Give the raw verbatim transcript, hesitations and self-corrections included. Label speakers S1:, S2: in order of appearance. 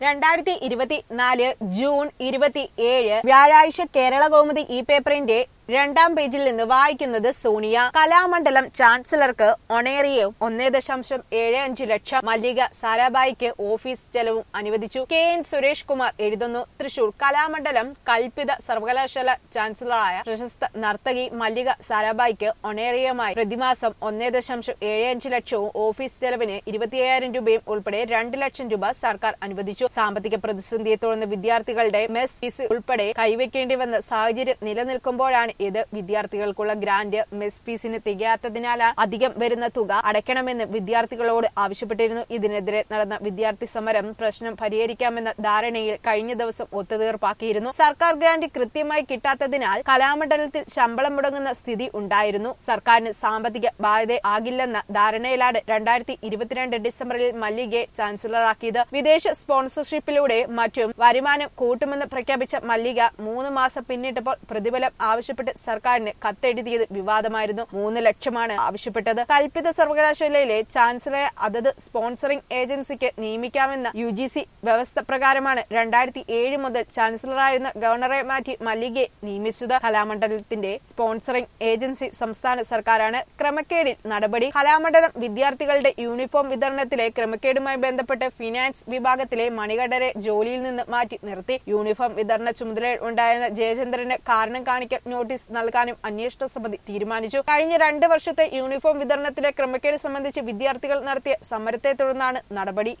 S1: രണ്ടായിരത്തി ഇരുപത്തിനാല് ജൂൺ ഇരുപത്തി ഏഴ് വ്യാഴാഴ്ച കേരള കൗമുദി ഈ പേപ്പറിന്റെ രണ്ടാം പേജിൽ നിന്ന് വായിക്കുന്നത് സോണിയ. കലാമണ്ഡലം ചാൻസലർക്ക് ഒണേറിയും ഒന്നേ ദശാംശം ഏഴ് അഞ്ച് ലക്ഷം മല്ലിക സാരാഭായിക്ക് ഓഫീസ് ചെലവും അനുവദിച്ചു. കെ എൻ സുരേഷ് കുമാർ എഴുതുന്നു. തൃശൂർ കലാമണ്ഡലം കൽപ്പിത സർവകലാശാല ചാൻസലറായ പ്രശസ്ത നർത്തകി മല്ലിക സാരാഭായിക്ക് ഒണേറിയമായി പ്രതിമാസം ഒന്നേ ദശാംശം ഏഴ് അഞ്ച് ലക്ഷവും ഓഫീസ് ചെലവിന് ഇരുപത്തിയ്യായിരം രൂപയും ഉൾപ്പെടെ രണ്ട് ലക്ഷം രൂപ സർക്കാർ അനുവദിച്ചു. സാമ്പത്തിക പ്രതിസന്ധിയെ തുടർന്ന് വിദ്യാർത്ഥികളുടെ മെസ് ഫീസ് ഉൾപ്പെടെ കൈവയ്ക്കേണ്ടി വന്ന സാഹചര്യം നിലനിൽക്കുമ്പോഴാണ് ഇത്. വിദ്യാർത്ഥികൾക്കുള്ള ഗ്രാന്റ് മെസ് ഫീസിന് തികയാത്തതിനാൽ അധികം വരുന്ന തുക അടയ്ക്കണമെന്ന് വിദ്യാർത്ഥികളോട് ആവശ്യപ്പെട്ടിരുന്നു. ഇതിനെതിരെ നടന്ന വിദ്യാർത്ഥി സമരം പ്രശ്നം പരിഹരിക്കാമെന്ന ധാരണയിൽ കഴിഞ്ഞ ദിവസം ഒത്തുതീർപ്പാക്കിയിരുന്നു. സർക്കാർ ഗ്രാന്റ് കൃത്യമായി കിട്ടാത്തതിനാൽ കലാമണ്ഡലത്തിൽ ശമ്പളം മുടങ്ങുന്ന സ്ഥിതി ഉണ്ടായിരുന്നു. സർക്കാരിന് സാമ്പത്തിക ബാധ്യത ആകില്ലെന്ന ധാരണയിലാണ് രണ്ടായിരത്തി ഇരുപത്തിരണ്ട് ഡിസംബറിൽ മല്ലികയെ ചാൻസലറാക്കിയത്. വിദേശ സ്പോൺസർഷിപ്പിലൂടെ മറ്റും വരുമാനം കൂട്ടുമെന്ന് പ്രഖ്യാപിച്ച മല്ലിക മൂന്ന് മാസം പിന്നിട്ടപ്പോൾ പ്രതിഫലം ആവശ്യപ്പെട്ട് സർക്കാരിന് കത്തെഴുതിയത് വിവാദമായിരുന്നു. മൂന്ന് ലക്ഷമാണ് ആവശ്യപ്പെട്ടത്. കൽപ്പിത സർവകലാശാലയിലെ ചാൻസലറെ അതത് സ്പോൺസറിംഗ് ഏജൻസിക്ക് നിയമിക്കാമെന്ന യു ജി സി വ്യവസ്ഥ പ്രകാരമാണ് രണ്ടായിരത്തി ഏഴ് മുതൽ ചാൻസലറായിരുന്ന ഗവർണറെ മാറ്റി മല്ലികയെ നിയമിച്ചത്. കലാമണ്ഡലത്തിന്റെ സ്പോൺസറിംഗ് ഏജൻസി സംസ്ഥാന സർക്കാരാണ്. ക്രമക്കേടിൽ നടപടി. കലാമണ്ഡലം വിദ്യാർത്ഥികളുടെ യൂണിഫോം വിതരണത്തിലെ ക്രമക്കേടുമായി ബന്ധപ്പെട്ട് ഫിനാൻസ് വിഭാഗത്തിലെ മണികണ്ഠരെ ജോലിയിൽ നിന്ന് മാറ്റി നിർത്തി. യൂണിഫോം വിതരണ ചുമതലയിൽ ഉണ്ടായിരുന്ന ജയചന്ദ്രന് കാരണം കാണിക്കൽ നോട്ടീസ് നൽകാനും അന്വേഷണ സമിതി തീരുമാനിച്ചു. കഴിഞ്ഞ രണ്ട് വർഷത്തെ യൂണിഫോം വിതരണത്തിലെ ക്രമക്കേട് സംബന്ധിച്ച് വിദ്യാർത്ഥികൾ നടത്തിയ സമരത്തെ തുടർന്നാണ് നടപടി.